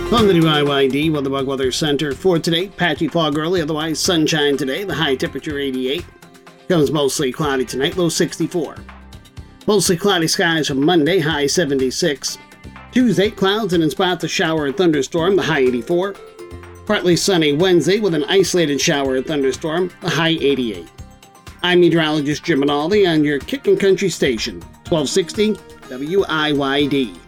From the WIYD Weather Weather Center for today, patchy fog early, otherwise sunshine today, the high temperature 88. Comes mostly cloudy tonight, low 64. Mostly cloudy skies from Monday, high 76. Tuesday, clouds and in spots a shower and thunderstorm, the high 84. Partly sunny Wednesday with an isolated shower and thunderstorm, the high 88. I'm meteorologist Jim Rinaldi on your Kickin' Country station, 1260 WIYD.